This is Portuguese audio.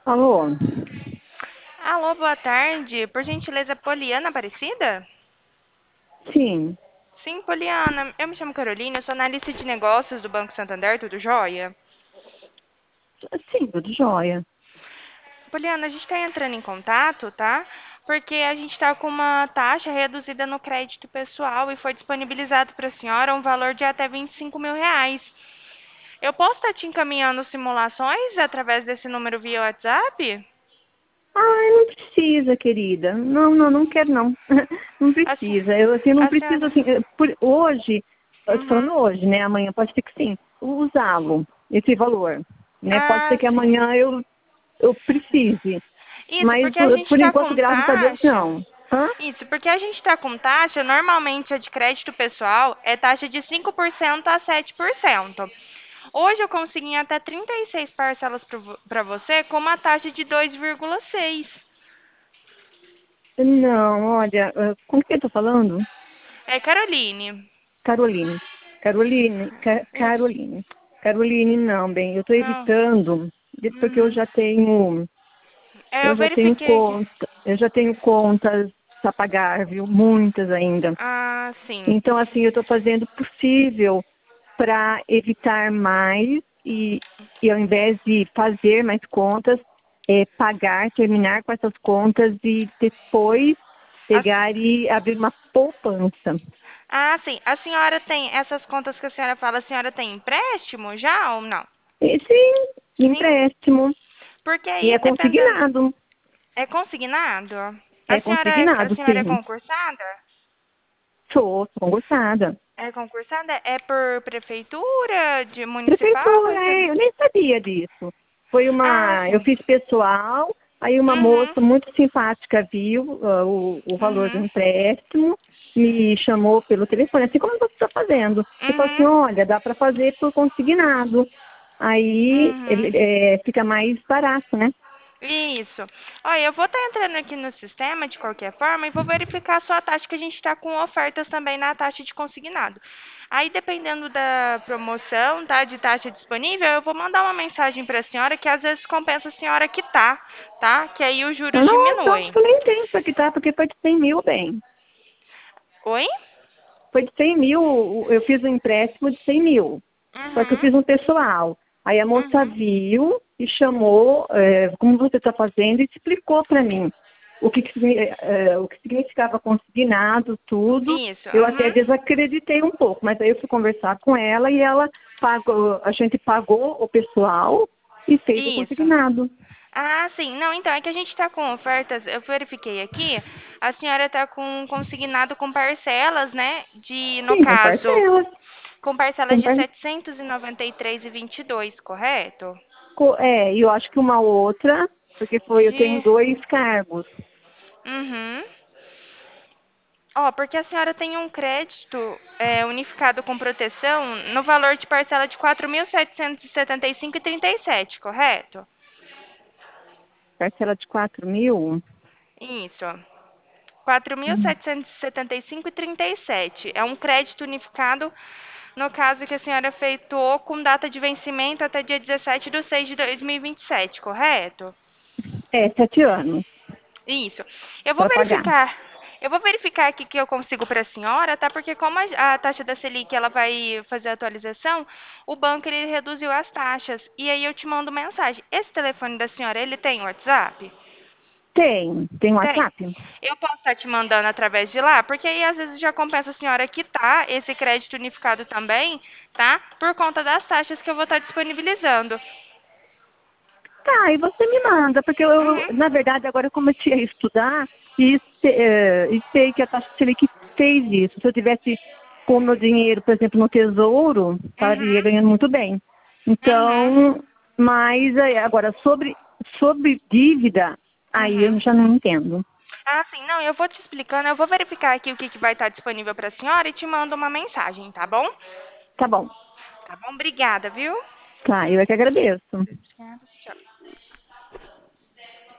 Alô? Alô, boa tarde. Por gentileza, Poliana Aparecida? Sim, Sim, Poliana. Eu me chamo Carolina, eu sou analista de negócios do Banco Santander, tudo jóia? sim, tudo jóia. Poliana, a gente está entrando em contato, tá? Porque a gente está com uma taxa reduzida no crédito pessoal e foi disponibilizado para a senhora um valor de até R$ 25.000. Eu posso estar te encaminhando simulações através desse número via WhatsApp? Ai, não precisa, querida. Não quero não. Não A, se- precisa. Eu assim, não a preciso senhora. assim, por hoje, eu tô falando Uhum. hoje, né? Amanhã pode ser que sim, usá-lo, esse valor. Né? Pode ser Ah, que sim. amanhã eu precise. Isso, Mas porque a gente por está enquanto, com graças a Deus, taxa. não. Hã? Isso, porque a gente está com taxa, normalmente a de crédito pessoal é taxa de 5% a 7%. Hoje eu consegui em até 36 parcelas para você com uma taxa de 2,6. Não, olha, com quem eu tô falando? É, Caroline. Caroline. Caroline. Caroline, não, bem, eu estou Não. evitando, porque Uhum. É, eu eu já tenho verifiquei aqui. conta, eu já tenho contas a pagar, viu? Muitas ainda. Ah, sim. Então, assim, eu estou fazendo o possível para evitar mais e ao invés de fazer mais contas, pagar, terminar com essas contas e depois A- pegar e abrir uma poupança. Ah, sim. A senhora tem essas contas que a senhora fala, a senhora tem empréstimo já ou não? Esse Sim. empréstimo. Porque E aí, é dependendo. consignado. É consignado? É A consignado, senhora é sim. concursada? Sou concursada. É concursada? É por prefeitura, de municipal? Prefeitura, eu nem sabia disso. Ah, Eu sim. fiz pessoal, aí uma Uhum, moça muito simpática viu o valor do uhum, empréstimo, me chamou pelo telefone, assim como você está fazendo. E falou assim, uhum, olha, dá para fazer por consignado. Aí uhum. fica mais barato, né? Isso. Olha, eu vou estar entrando aqui no sistema de qualquer forma e vou verificar só a taxa que a gente está com ofertas também na taxa de consignado. Aí, dependendo da promoção, tá, de taxa disponível, eu vou mandar uma mensagem para a senhora que às vezes compensa a senhora quitar, tá? Que aí os Eu juros não, então, diminuem. eu nem tenho para quitar, porque foi de 100 mil, bem. Oi? Foi de 100 mil, eu fiz um empréstimo de 100 mil. Só que eu Uhum, fiz um pessoal. Aí a moça uhum. viu e chamou, como você está fazendo, e explicou para mim o que significava consignado, tudo. Isso, Eu até uhum. desacreditei um pouco, mas aí eu fui conversar com ela e ela pagou, a gente pagou o pessoal e fez o Isso. consignado. Ah, sim. Não, então, é que a gente está com ofertas, eu verifiquei aqui, a senhora está com consignado com parcelas, né? No Sim, com caso, parcelas. com parcelas Com de par... 793,22, correto? E eu acho que uma outra, porque eu tenho De. 2 cargos. Uhum. Ó, porque a senhora tem um crédito unificado com proteção no valor de parcela de 4.775,37, correto? Parcela de 4 mil? Isso. 4.775,37. É um crédito unificado, no caso que a senhora efetuou com data de vencimento até dia 17/6/2027, correto? 7 anos Isso. Eu vou para pagar. verificar. Eu vou verificar aqui que eu consigo para a senhora, tá? Porque como a taxa da Selic ela vai fazer a atualização, o banco ele reduziu as taxas. E aí eu te mando mensagem. Esse telefone da senhora, ele tem WhatsApp? Tem Tem. WhatsApp? Eu posso estar te mandando através de lá, porque aí às vezes já compensa a senhora quitar esse crédito unificado também, tá? Por conta das taxas que eu vou estar disponibilizando. Tá, e você me manda, porque Uhum, na verdade, agora eu comecei a estudar e sei que a taxa Selic fez isso. Se eu tivesse com o meu dinheiro, por exemplo, no Tesouro, estaria uhum, ganhando muito bem. uhum, Então, mas agora, sobre dívida, aí uhum. eu já não entendo. Ah, sim, não, eu vou te explicando, eu vou verificar aqui o que que vai estar disponível para a senhora e te mando uma mensagem, tá bom? Tá bom, Tá bom, obrigada, viu? tá, eu é que agradeço. Obrigada, tchau.